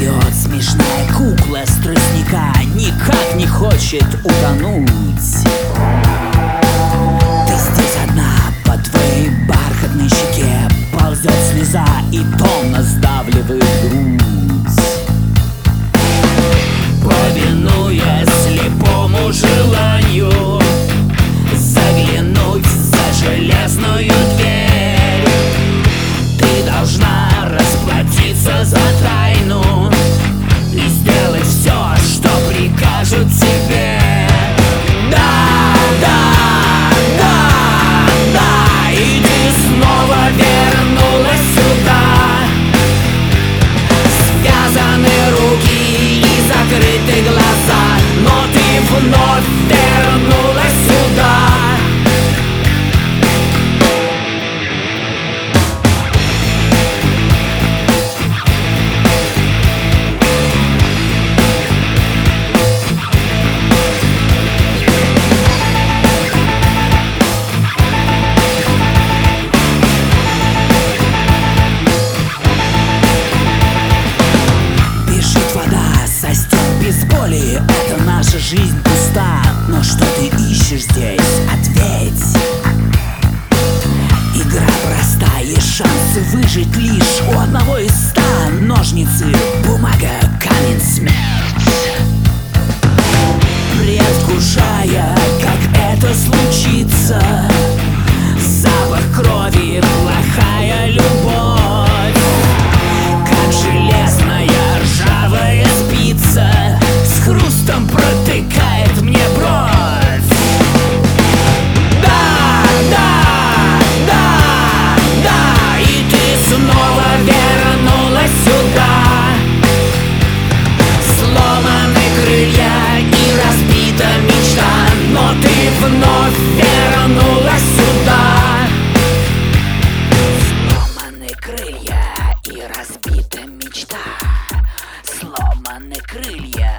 Плывет смешная кукла с тростника, никак не хочет утонуть. Ты здесь одна, по твоей бархатной щеке ползет слеза и томно сдавливает грудь. Повинуясь слепому желанию заглянуть за железную дверь, ты должна расплатиться за тайну и сделать все, что прикажут тебе. Да, да, да, да, и ты снова вернулась сюда. Связаны руки и закрыты глаза, но ты вновь вернулась сюда. Это наша жизнь пуста, но что ты ищешь здесь? Ответь. Игра простая, шансы выжить лишь у одного из 100. Ножницы, бумага, камень, смерть. Предвкушая, как это случится, запах крови, плохая любовь, как железная ржавая спица с хрустом протыкает мне бровь. Да, да, да, да, и ты снова вернулась сюда. Сломаны крылья и разбита мечта, но ты вновь вернулась сюда. Сломаны крылья и разбита мечта. Сломаны крылья.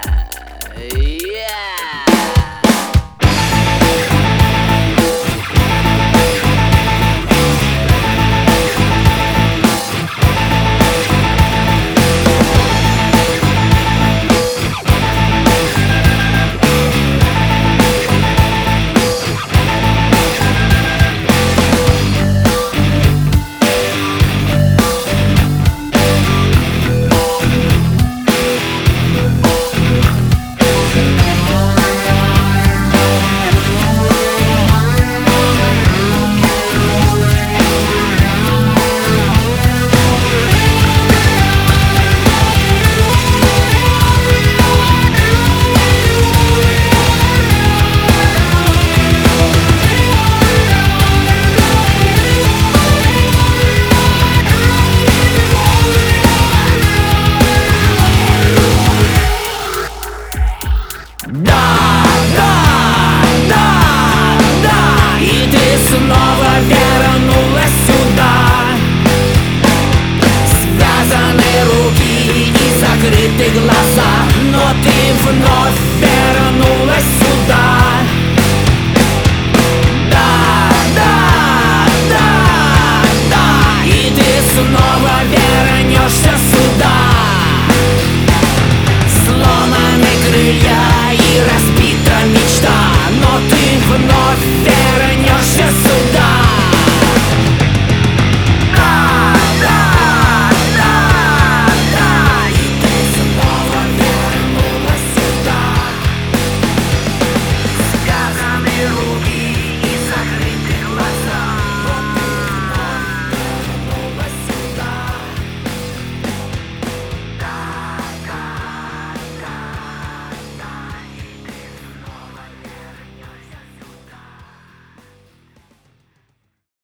Снова вернулась сюда. Связаны руки и закрыты глаза, но ты вновь вернулась сюда. Да, да, да, да, и ты снова вернулась.